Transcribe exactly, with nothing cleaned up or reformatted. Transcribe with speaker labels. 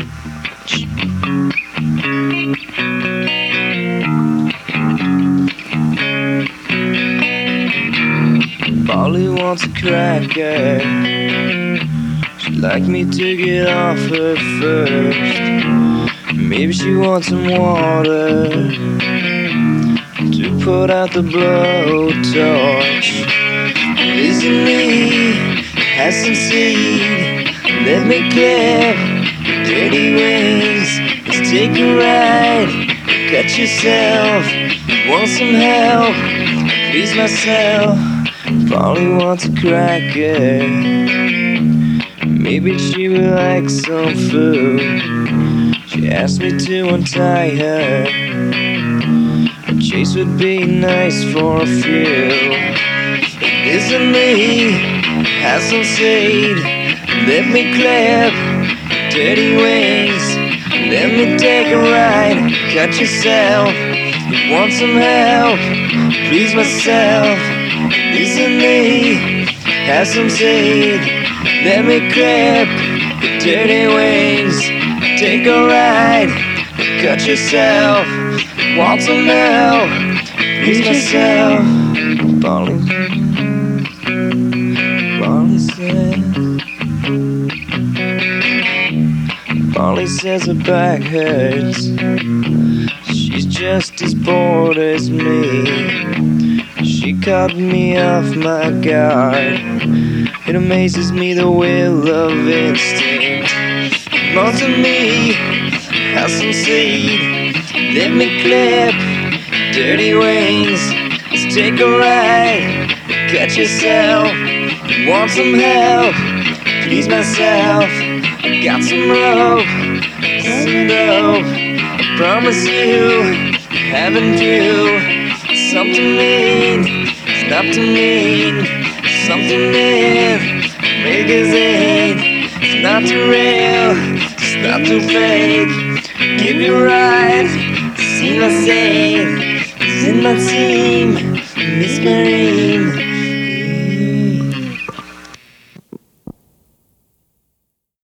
Speaker 1: Polly wants a cracker. She'd like me to get off her first. Maybe she wants some water to put out the blowtorch. Listen me, have some seed. Let me clip dirty wings. Let's take a ride. Cut yourself. Want some help? Please myself. Polly wants a cracker. Maybe she would like some food. She asked me to untie her. A chase would be nice for a few. Listen me, have some seed. Let me clip dirty wings. Let me take a ride. Cut yourself. You want some help? Please myself. Listen me, have some seed. Let me clip your dirty wings. Take a ride. Cut yourself. Want some help? Please myself. Polly, Polly said. Polly says her back hurts. She's just as bored as me. She caught me off my guard. It amazes me the will of instinct. More to me, have some seed. Let me clip dirty wings. Let's take a ride. Cut yourself. You want some help? Please myself. Got some rope, some dope. I promise you, haven't you? Something mean, it's not to mean. Something in magazine. It's not too real, it's not too fake. Give you right, see my saying. It's in my team, Miss Marie.